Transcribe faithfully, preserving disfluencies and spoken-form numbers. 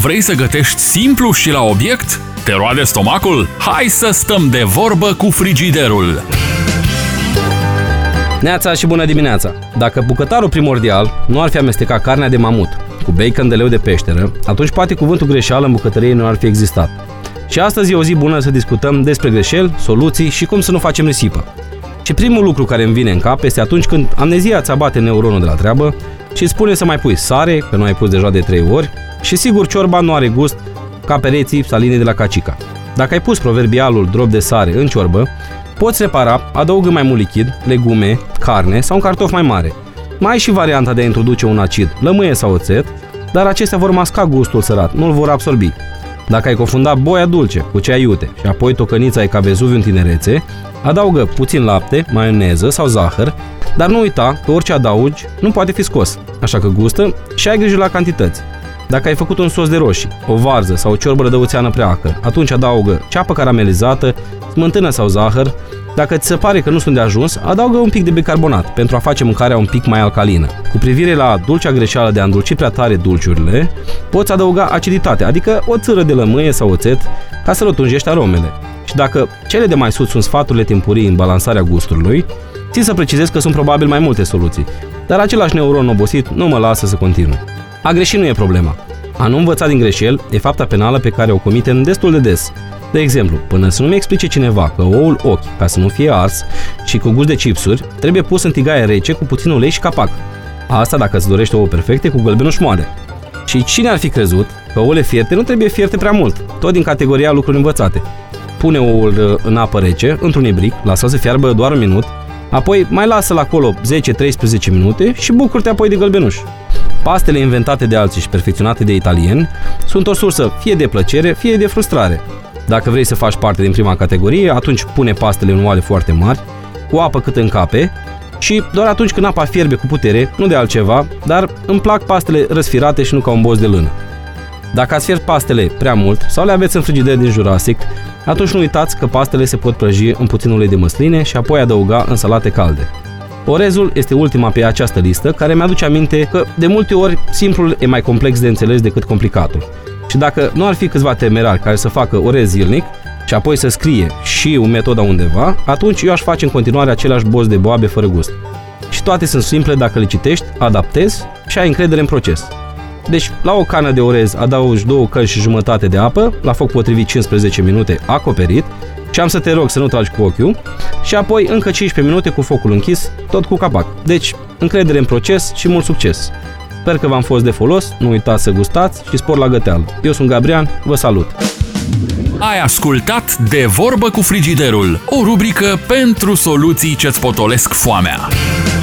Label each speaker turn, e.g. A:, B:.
A: Vrei să gătești simplu și la obiect? Te roade stomacul? Hai să stăm de vorbă cu frigiderul!
B: Neața și bună dimineața! Dacă bucătarul primordial nu ar fi amestecat carnea de mamut cu bacon de leu de peșteră, atunci poate cuvântul greșeală în bucătărie nu ar fi existat. Și astăzi e o zi bună să discutăm despre greșeli, soluții și cum să nu facem risipă. Și primul lucru care îmi vine în cap este atunci când amnezia îți abate neuronul de la treabă și îți spune să mai pui sare, că nu ai pus deja de trei ori, și sigur ciorba nu are gust ca pereții salinii de la Cacica. Dacă ai pus proverbialul drop de sare în ciorbă, poți repara adăugând mai mult lichid, legume, carne sau un cartof mai mare. Mai ai și varianta de a introduce un acid, lămâie sau oțet, dar acestea vor masca gustul sărat, nu-l vor absorbi. Dacă ai confundat boia dulce cu cea iute și apoi tocănița e ca Vezuviu în tinerețe, adaugă puțin lapte, maioneză sau zahăr, dar nu uita că orice adaugi nu poate fi scos, așa că gustă și ai grijă la cantități. Dacă ai făcut un sos de roșii, o varză sau o ciorbă rădăuțeană prea acră, atunci adaugă ceapă caramelizată, smântână sau zahăr. Dacă ți se pare că nu sunt de ajuns, adaugă un pic de bicarbonat pentru a face mâncarea un pic mai alcalină. Cu privire la dulcea greșeală de a îndulci prea tare dulciurile, poți adăuga aciditate, adică o țără de lămâie sau oțet, ca să rotunjești aromele. Și dacă cele de mai sus sunt sfaturile timpurii în balansarea gustului, țin să precizez că sunt probabil mai multe soluții, dar același neuron obosit nu mă lasă să continui. A greși nu e problema. A nu învăța din greșeli e fapta penală pe care o comitem destul de des. De exemplu, până să nu-mi explice cineva că oul ochi, ca să nu fie ars și cu gust de chipsuri, trebuie pus în tigaie rece cu puțin ulei și capac. Asta dacă îți dorești ouă perfecte cu gălbenuși moale. Și cine ar fi crezut că ouăle fierte nu trebuie fierte prea mult, tot din categoria lucruri învățate. Pune oul în apă rece, într-un ibric, lasă-l să fiarbă doar un minut, apoi mai lasă-l acolo zece treisprezece minute și bucură-te apoi de gălbenuși. Pastele inventate de alții și perfecționate de italieni sunt o sursă fie de plăcere, fie de frustrare. Dacă vrei să faci parte din prima categorie, atunci pune pastele în oale foarte mari, cu apă cât încape și doar atunci când apa fierbe cu putere, nu de altceva, dar îmi plac pastele răsfirate și nu ca un boz de lână. Dacă ați fiert pastele prea mult sau le aveți în frigider din Jurassic, atunci nu uitați că pastele se pot prăji în puțin ulei de măsline și apoi adăuga în salate calde. Orezul este ultima pe această listă, care mi-aduce aminte că de multe ori simplul e mai complex de înțeles decât complicatul. Și dacă nu ar fi câțiva temerari care să facă orez zilnic și apoi să scrie și un metoda undeva, atunci eu aș face în continuare același boz de boabe fără gust. Și toate sunt simple dacă le citești, adaptezi și ai încredere în proces. Deci, la o cană de orez adaugi două căni și jumătate de apă, la foc potrivit cincisprezece minute acoperit, și am să te rog să nu tragi cu ochiul, și apoi încă cincisprezece minute cu focul închis, tot cu capac. Deci, încredere în proces și mult succes! Sper că v-am fost de folos, nu uitați să gustați și spor la găteală. Eu sunt Gabriel, vă salut!
A: Ai ascultat De Vorbă cu Frigiderul, o rubrică pentru soluții ce-ți potolesc foamea.